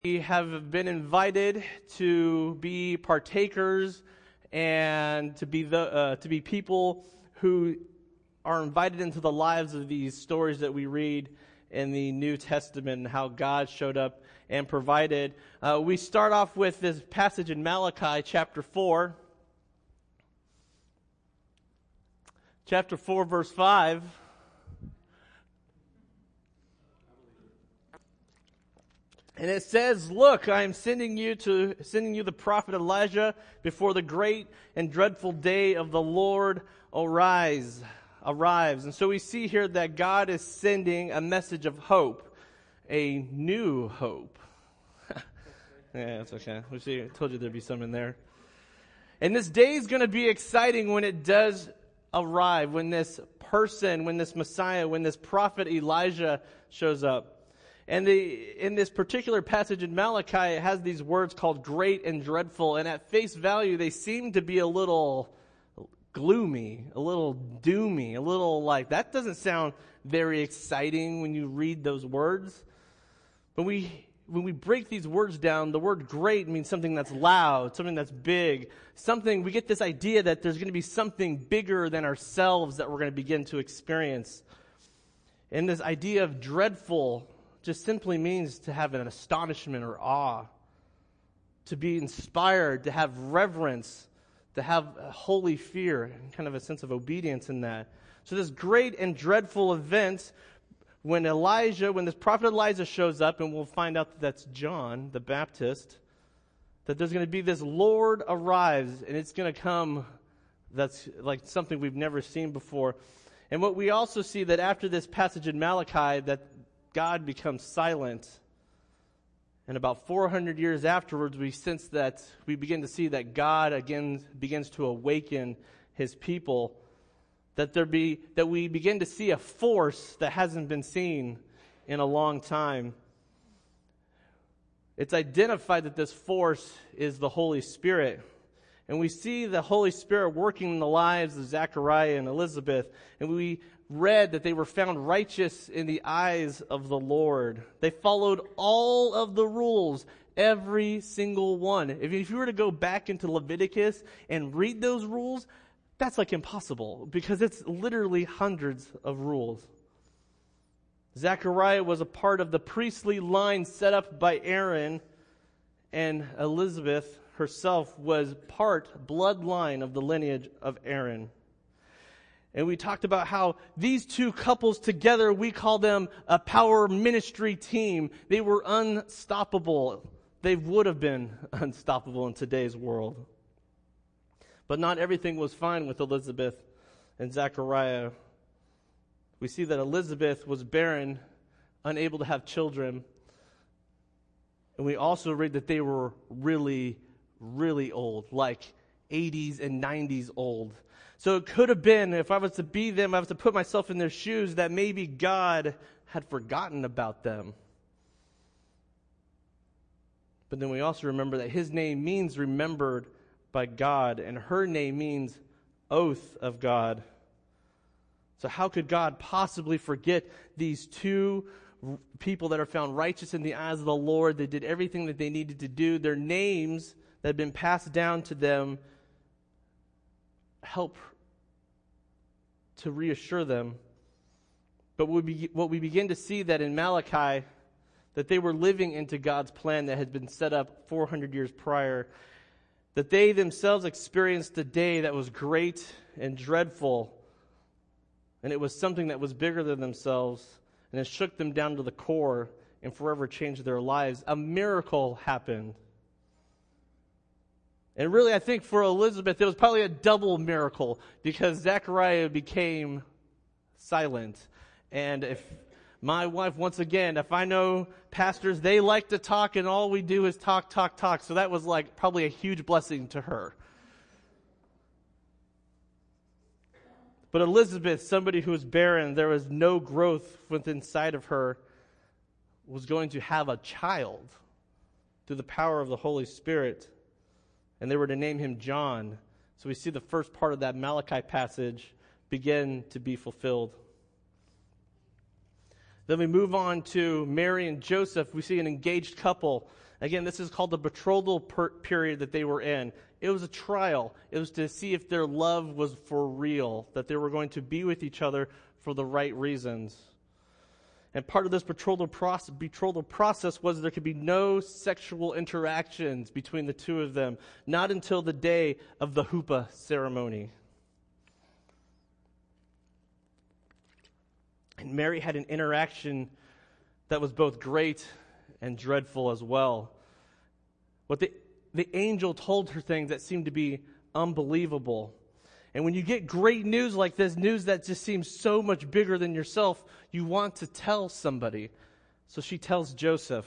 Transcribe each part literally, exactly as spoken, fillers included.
We have been invited to be partakers and to be the uh, to be people who are invited into the lives of these stories that we read in the New Testament and how God showed up and provided. Uh, we start off with this passage in Malachi chapter four. Chapter four, verse five. And it says, "Look, I am sending you to sending you the prophet Elijah before the great and dreadful day of the Lord arise, arrives." And so we see here that God is sending a message of hope, a new hope. Yeah, that's okay. We see. I told you there'd be some in there. And this day is going to be exciting when it does arrive, when this person, when this Messiah, when this prophet Elijah shows up. And the, in this particular passage in Malachi, it has these words called great and dreadful. And at face value, they seem to be a little gloomy, a little doomy, a little like, that doesn't sound very exciting when you read those words. But we, when we break these words down, the word great means something that's loud, something that's big, something, we get this idea that there's going to be something bigger than ourselves that we're going to begin to experience. And this idea of dreadful just simply means to have an astonishment or awe, to be inspired, to have reverence, to have a holy fear, and kind of a sense of obedience in that. So this great and dreadful event, when Elijah, when this prophet Elijah shows up, and we'll find out that that's John the Baptist, that there's going to be this Lord arrives, and it's going to come that's like something we've never seen before. And what we also see that after this passage in Malachi, that God becomes silent. And about four hundred years afterwards, we sense that, we begin to see that God again begins to awaken his people. That there be, that we begin to see a force that hasn't been seen in a long time. It's identified that this force is the Holy Spirit. And we see the Holy Spirit working in the lives of Zechariah and Elizabeth. And we read that they were found righteous in the eyes of the Lord. They followed all of the rules, every single one. If you were to go back into Leviticus and read those rules, that's like impossible because it's literally hundreds of rules. Zechariah was a part of the priestly line set up by Aaron, and Elizabeth herself was part, bloodline of the lineage of Aaron. And we talked about how these two couples together, we call them a power ministry team. They were unstoppable. They would have been unstoppable in today's world. But not everything was fine with Elizabeth and Zechariah. We see that Elizabeth was barren, unable to have children. And we also read that they were really, really old, like eighties and nineties old. So it could have been, if I was to be them, I was to put myself in their shoes, that maybe God had forgotten about them. But then we also remember that his name means remembered by God, and her name means oath of God. So how could God possibly forget these two people that are found righteous in the eyes of the Lord? They did everything that they needed to do. Their names that had been passed down to them help to reassure them. But what we, what we begin to see that in Malachi, that they were living into God's plan that had been set up four hundred years prior, that they themselves experienced a day that was great and dreadful, and it was something that was bigger than themselves, and it shook them down to the core and forever changed their lives. A miracle happened. And really, I think for Elizabeth, it was probably a double miracle because Zechariah became silent. And if my wife, once again, if I know pastors, they like to talk and all we do is talk, talk, talk. So that was like probably a huge blessing to her. But Elizabeth, somebody who was barren, there was no growth within inside of her, was going to have a child through the power of the Holy Spirit. And they were to name him John. So we see the first part of that Malachi passage begin to be fulfilled. Then we move on to Mary and Joseph. We see an engaged couple. Again, this is called the betrothal per- period that they were in. It was a trial. It was to see if their love was for real, that they were going to be with each other for the right reasons. And part of this betrothal process, betrothal process was there could be no sexual interactions between the two of them, not until the day of the huppah ceremony. And Mary had an interaction that was both great and dreadful as well. What the, the angel told her things that seemed to be unbelievable. And when you get great news like this, news that just seems so much bigger than yourself, you want to tell somebody. So she tells Joseph.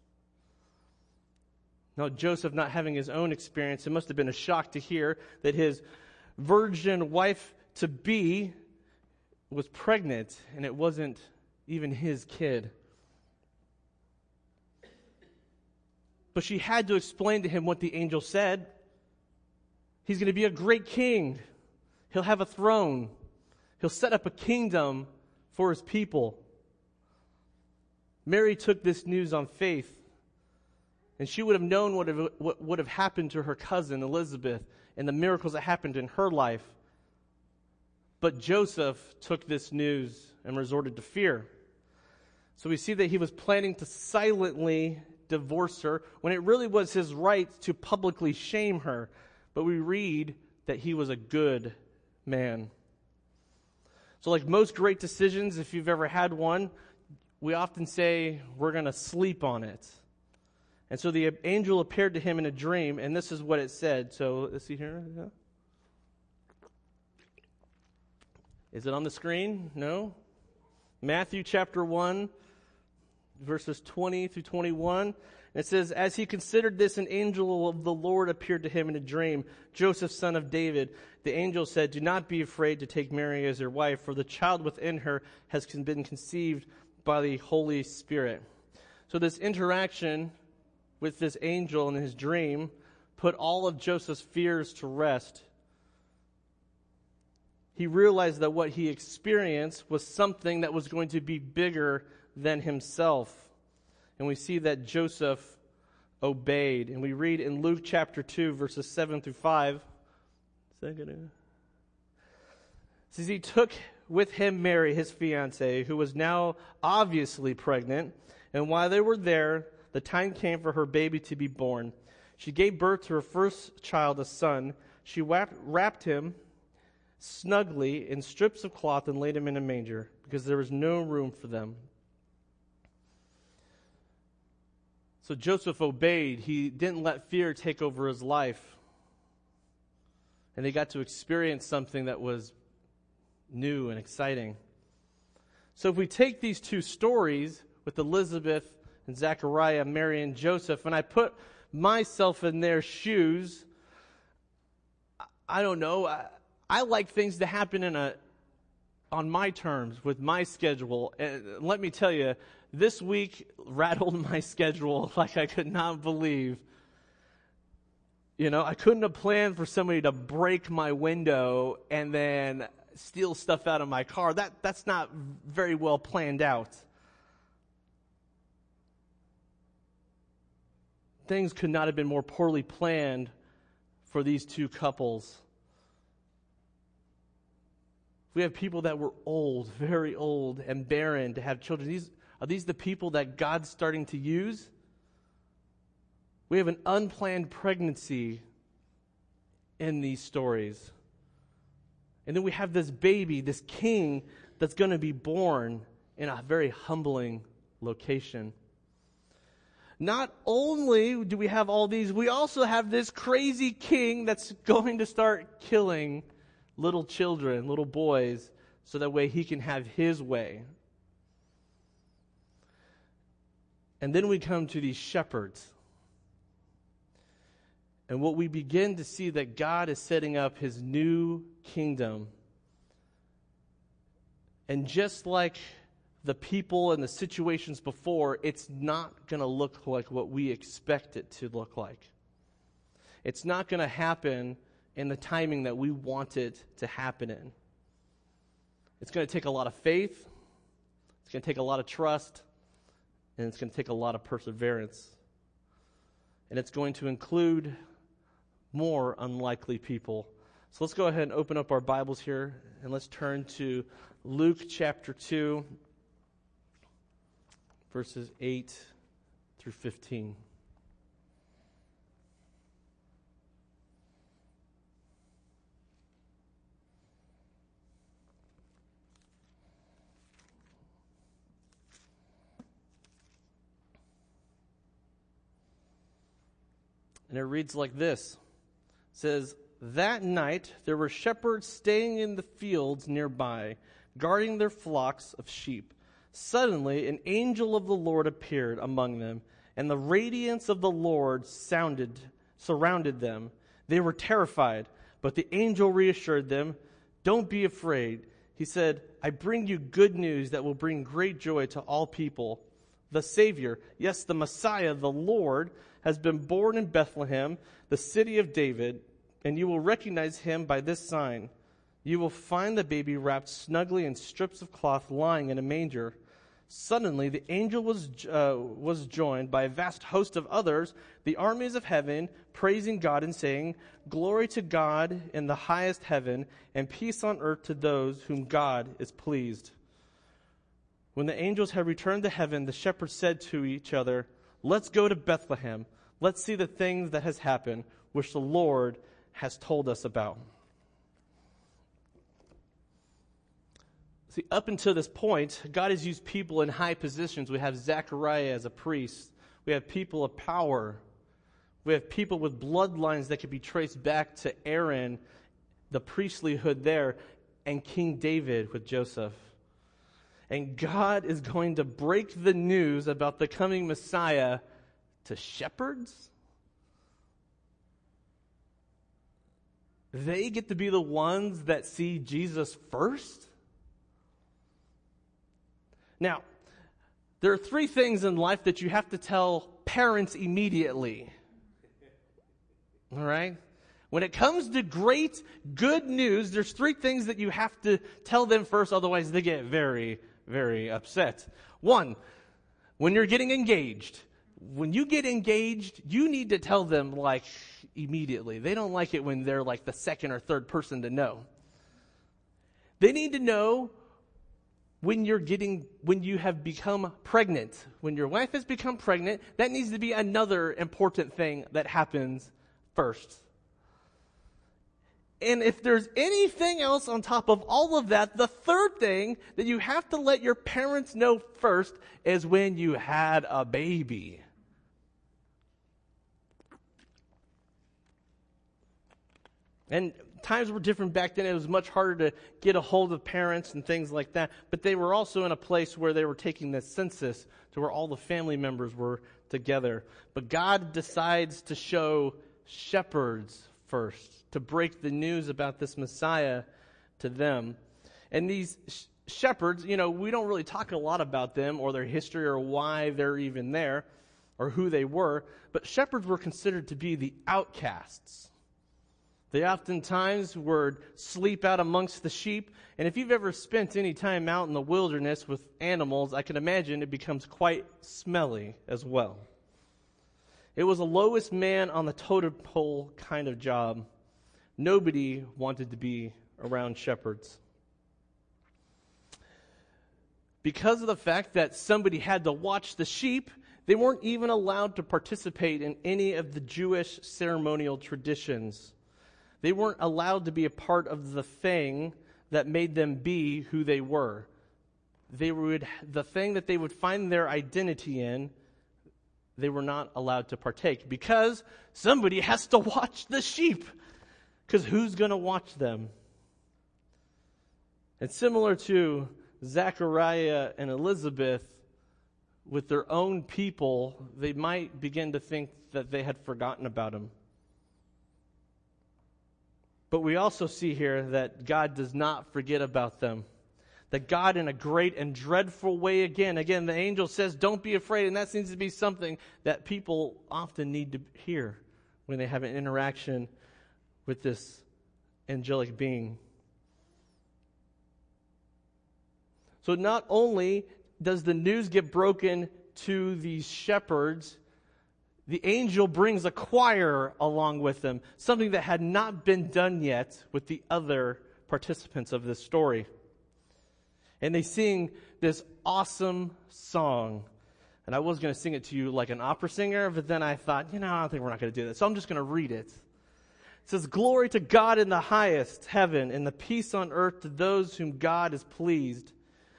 Now, Joseph, not having his own experience, it must have been a shock to hear that his virgin wife-to-be was pregnant, and it wasn't even his kid. But she had to explain to him what the angel said. He's going to be a great king. He'll have a throne. He'll set up a kingdom for his people. Mary took this news on faith, and she would have known what, have, what would have happened to her cousin Elizabeth and the miracles that happened in her life. But Joseph took this news and resorted to fear. So we see that he was planning to silently divorce her when it really was his right to publicly shame her. But we read that he was a good man. So like most great decisions, if you've ever had one, we often say we're going to sleep on it. And so the angel appeared to him in a dream, and this is what it said. So let's see here. Yeah. Is it on the screen? No? Matthew chapter one, verses twenty through twenty-one. It says, as he considered this, an angel of the Lord appeared to him in a dream. Joseph, son of David. The angel said, do not be afraid to take Mary as your wife, for the child within her has been conceived by the Holy Spirit. So this interaction with this angel in his dream put all of Joseph's fears to rest. He realized that what he experienced was something that was going to be bigger than himself. And we see that Joseph obeyed. And we read in Luke chapter two, verses seven through five. Is that gonna... It says he took with him Mary, his fiancée, who was now obviously pregnant. And while they were there, the time came for her baby to be born. She gave birth to her first child, a son. She wrapped, wrapped him snugly in strips of cloth and laid him in a manger, because there was no room for them. So Joseph obeyed. He didn't let fear take over his life. And they got to experience something that was new and exciting. So if we take these two stories with Elizabeth and Zechariah, Mary and Joseph, and I put myself in their shoes, I don't know, I, I like things to happen in a on my terms, with my schedule. And let me tell you, this week rattled my schedule like I could not believe. You know, I couldn't have planned for somebody to break my window and then steal stuff out of my car. That that's not very well planned out. Things could not have been more poorly planned for these two couples. We have people that were old, very old, and barren to have children. These are these the people that God's starting to use? We have an unplanned pregnancy in these stories. And then we have this baby, this king that's going to be born in a very humbling location. Not only do we have all these, we also have this crazy king that's going to start killing little children, little boys, so that way he can have his way. And then we come to these shepherds. And what we begin to see that God is setting up his new kingdom. And just like the people and the situations before, it's not going to look like what we expect it to look like. It's not going to happen in the timing that we want it to happen in. It's going to take a lot of faith. It's going to take a lot of trust, and it's going to take a lot of perseverance. And it's going to include more unlikely people. So let's go ahead and open up our Bibles here, and let's turn to Luke chapter two, verses eight through fifteen. And it reads like this. It says, "That night there were shepherds staying in the fields nearby, guarding their flocks of sheep. Suddenly an angel of the Lord appeared among them, and the radiance of the Lord sounded, surrounded them. They were terrified, but the angel reassured them. 'Don't be afraid.' He said, 'I bring you good news that will bring great joy to all people. The Savior, yes, the Messiah, the Lord, has been born in Bethlehem, the city of David, and you will recognize him by this sign. You will find the baby wrapped snugly in strips of cloth lying in a manger.' Suddenly the angel was uh, was joined by a vast host of others, the armies of heaven, praising God and saying, 'Glory to God in the highest heaven, and peace on earth to those whom God is pleased.' When the angels had returned to heaven, the shepherds said to each other, 'Let's go to Bethlehem. Let's see the things that has happened, which the Lord has told us about.'" See, up until this point, God has used people in high positions. We have Zechariah as a priest. We have people of power. We have people with bloodlines that could be traced back to Aaron, the priestlyhood there, and King David with Joseph. And God is going to break the news about the coming Messiah to shepherds? They get to be the ones that see Jesus first? Now, there are three things in life that you have to tell parents immediately. All right? When it comes to great, good news, there's three things that you have to tell them first, otherwise they get very, very upset. One, when you're getting engaged. When you get engaged, you need to tell them, like, immediately. They don't like it when they're, like, the second or third person to know. They need to know when you're getting, when you have become pregnant. When your wife has become pregnant, that needs to be another important thing that happens first. And if there's anything else on top of all of that, the third thing that you have to let your parents know first is when you had a baby. And times were different back then. It was much harder to get a hold of parents and things like that. But they were also in a place where they were taking the census to where all the family members were together. But God decides to show shepherds first, to break the news about this Messiah to them. And these sh- shepherds, you know, we don't really talk a lot about them or their history or why they're even there or who they were. But shepherds were considered to be the outcasts. They oftentimes would sleep out amongst the sheep. And if you've ever spent any time out in the wilderness with animals, I can imagine it becomes quite smelly as well. It was the lowest man on the totem pole kind of job. Nobody wanted to be around shepherds. Because of the fact that somebody had to watch the sheep, they weren't even allowed to participate in any of the Jewish ceremonial traditions. They weren't allowed to be a part of the thing that made them be who they were. They would, the thing that they would find their identity in, they were not allowed to partake because somebody has to watch the sheep. Because who's going to watch them? And similar to Zechariah and Elizabeth, with their own people, they might begin to think that they had forgotten about him. But we also see here that God does not forget about them. That God, in a great and dreadful way, again, again, the angel says, don't be afraid. And that seems to be something that people often need to hear when they have an interaction with this angelic being. So not only does the news get broken to these shepherds, the angel brings a choir along with them, something that had not been done yet with the other participants of this story. And they sing this awesome song. And I was going to sing it to you like an opera singer, but then I thought, you know, I don't think we're not going to do that. So I'm just going to read it. It says, "Glory to God in the highest heaven, and the peace on earth to those whom God is pleased."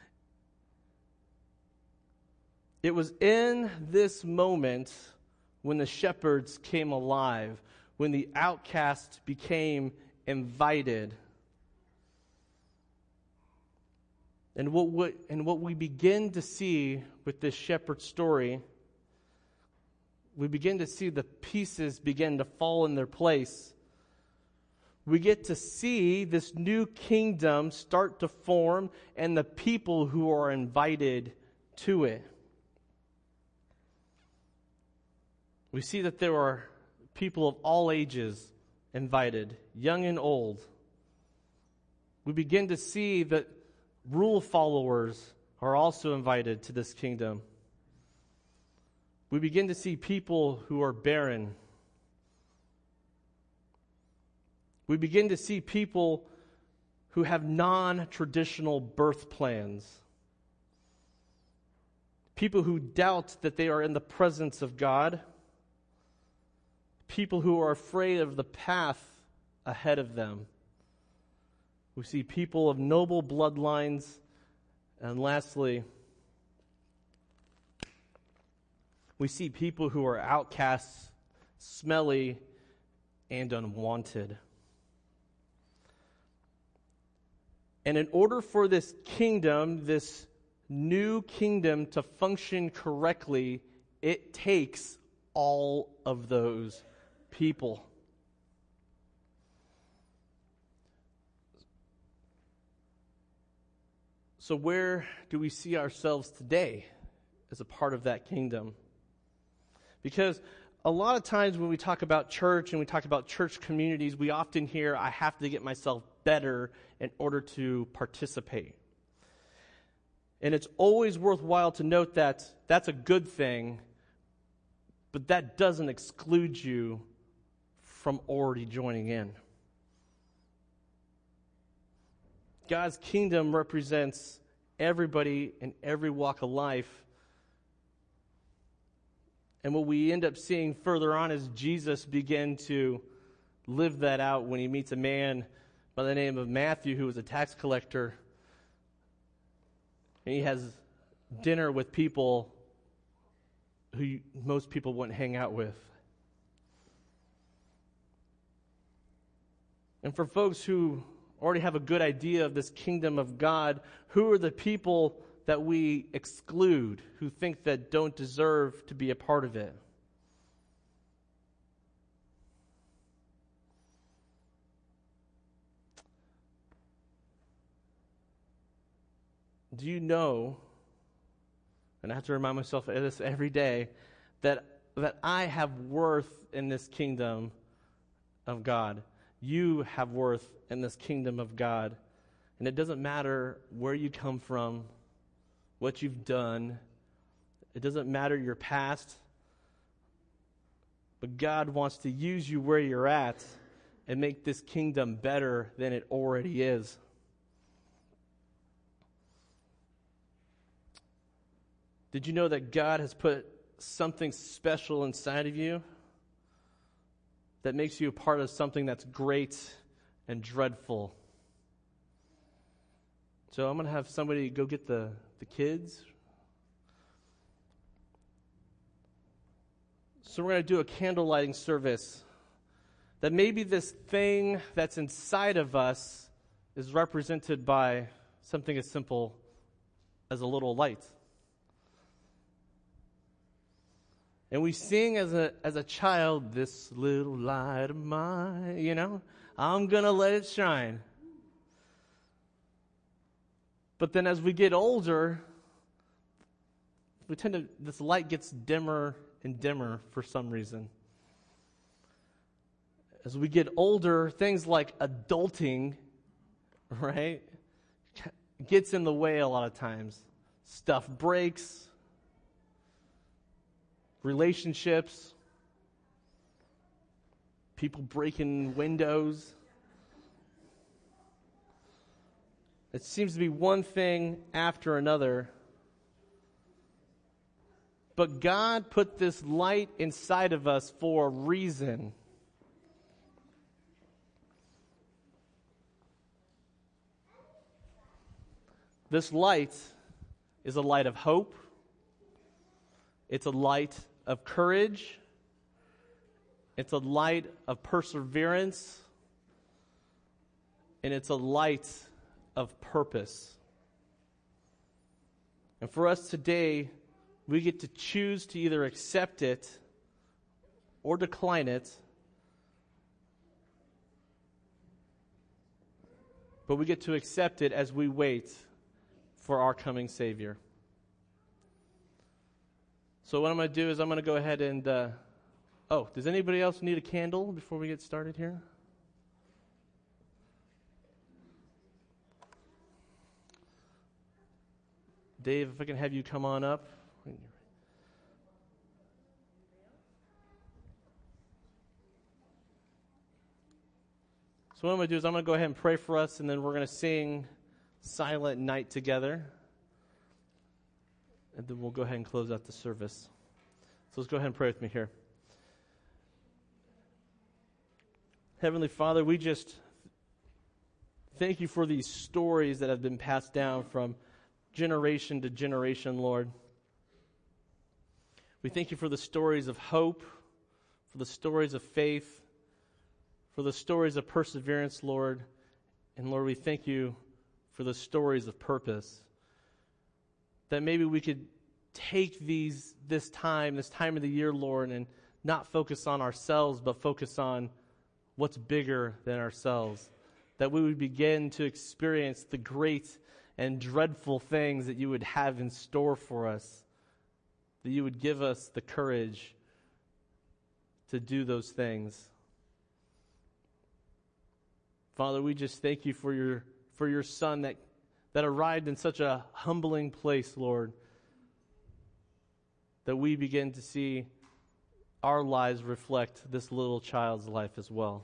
It was in this moment when the shepherds came alive, when the outcast became invited. And what, what, and what we begin to see with this shepherd story, we begin to see the pieces begin to fall in their place. We get to see this new kingdom start to form and the people who are invited to it. We see that there are people of all ages invited, young and old. We begin to see that rule followers are also invited to this kingdom. We begin to see people who are barren. We begin to see people who have non-traditional birth plans. People who doubt that they are in the presence of God. People who are afraid of the path ahead of them. We see people of noble bloodlines. And lastly, we see people who are outcasts, smelly, and unwanted. And in order for this kingdom, this new kingdom to function correctly, it takes all of those people. So where do we see ourselves today as a part of that kingdom? Because a lot of times when we talk about church and we talk about church communities, we often hear, I have to get myself better in order to participate. And it's always worthwhile to note that that's a good thing, but that doesn't exclude you from already joining in. God's kingdom represents everybody in every walk of life. And what we end up seeing further on is Jesus begin to live that out when he meets a man by the name of Matthew, who was a tax collector. And he has dinner with people who you, most people wouldn't hang out with. And for folks who already have a good idea of this kingdom of God, who are the people that we exclude, who think that don't deserve to be a part of it? Do you know, and I have to remind myself of this every day, that that I have worth in this kingdom of God. You have worth in this kingdom of God. And it doesn't matter where you come from, what you've done. It doesn't matter your past. But God wants to use you where you're at and make this kingdom better than it already is. Did you know that God has put something special inside of you that makes you a part of something that's great and dreadful? So I'm going to have somebody go get the, the kids. So we're going to do a candle lighting service. That maybe this thing that's inside of us is represented by something as simple as a little light. And we sing as a as a child, this little light of mine, you know, I'm going to let it shine. But then as we get older, we tend to, this light gets dimmer and dimmer for some reason. As we get older, things like adulting, right, gets in the way a lot of times. stuff breaks, relationships, people breaking windows. It seems to be one thing after another. But God put this light inside of us for a reason. This light is a light of hope. It's a light of courage. It's a light of perseverance. And it's a light of purpose. And for us today, we get to choose to either accept it or decline it. But we get to accept it as we wait for our coming Savior. So what I'm going to do is I'm going to go ahead and... Uh, oh, does anybody else need a candle before we get started here? Dave, if I can have you come on up. So what I'm going to do is I'm going to go ahead and pray for us, and then we're going to sing Silent Night together. And then we'll go ahead and close out the service. So let's go ahead and pray with me here. Heavenly Father, we just thank you for these stories that have been passed down from generation to generation, Lord. We thank you for the stories of hope, for the stories of faith, for the stories of perseverance, Lord. And Lord, we thank you for the stories of purpose. That maybe we could take these this time, this time of the year, Lord, and not focus on ourselves, but focus on what's bigger than ourselves. That we would begin to experience the great and dreadful things that you would have in store for us. That you would give us the courage to do those things. Father, we just thank you for your for your Son that, that arrived in such a humbling place, Lord, that we begin to see our lives reflect this little child's life as well.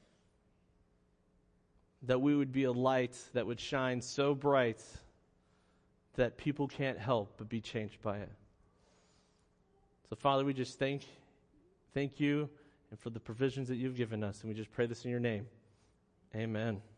That we would be a light that would shine so bright that people can't help but be changed by it. So, Father, we just thank, thank you and for the provisions that you've given us, and we just pray this in your name. Amen.